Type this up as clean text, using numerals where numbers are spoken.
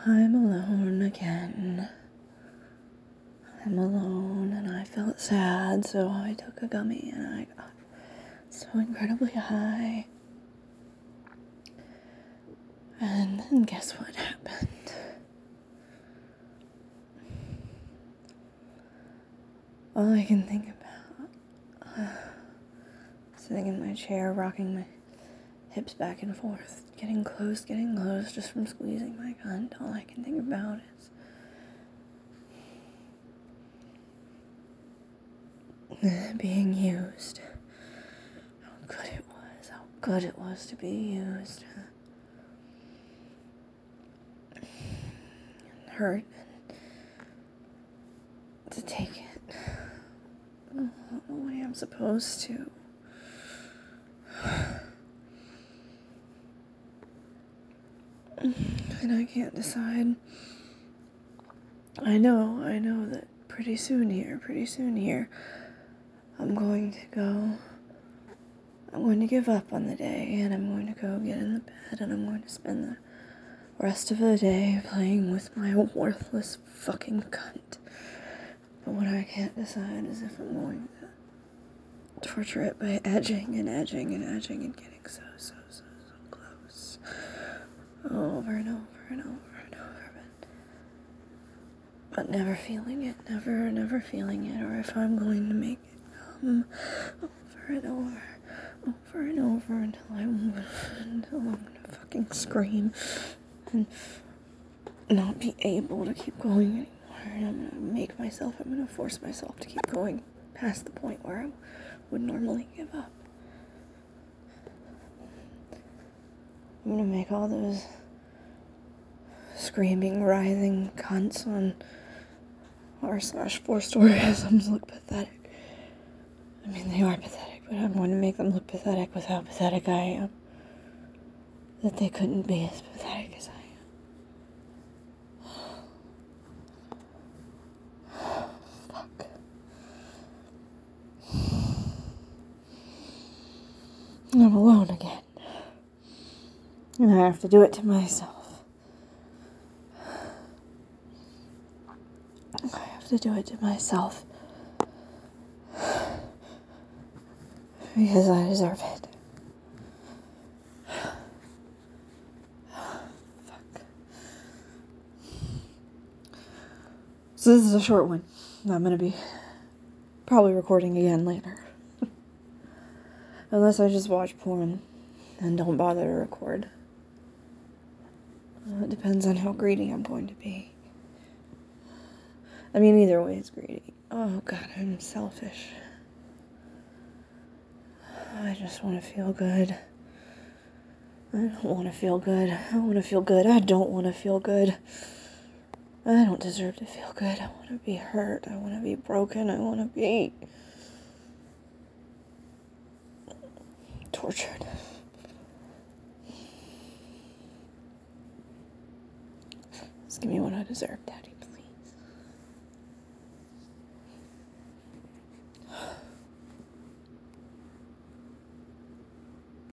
I'm alone again. I'm alone and I felt sad, so I took a gummy and I got so incredibly high. And then guess what happened? All I can think about, sitting in my chair, rocking my hips back and forth, getting close just from squeezing my cunt. All I can think about is being used. How good it was to be used. And hurt and to take it. I don't know what I'm supposed to. And I can't decide. I know that pretty soon here, I'm going to give up on the day, and I'm going to go get in the bed, and I'm going to spend the rest of the day playing with my worthless fucking cunt. But what I can't decide is if I'm going to torture it by edging and getting so close. Over and over and over and over, but never feeling it, never feeling it, or if I'm going to make it come over and over until I'm gonna fucking scream and not be able to keep going anymore. And I'm gonna force myself to keep going past the point where I would normally give up. I'm gonna make all those screaming, writhing cunts on r/4storyisms look pathetic. I mean, they are pathetic, but I'm going to make them look pathetic with how pathetic I am. That they couldn't be as pathetic as I am. Fuck. I'm alone again. And I have to do it to myself. I have to do it to myself. Because I deserve it. Fuck. So this is a short one. I'm gonna be probably recording again later. Unless I just watch porn and don't bother to record. It depends on how greedy I'm going to be. I mean, either way it's greedy. Oh god, I'm selfish. I just want to feel good. I don't want to feel good. I want to feel good. I don't want to feel good. I don't deserve to feel good. I want to be hurt. I want to be broken. I want to be tortured. Just give me what I deserve, Daddy.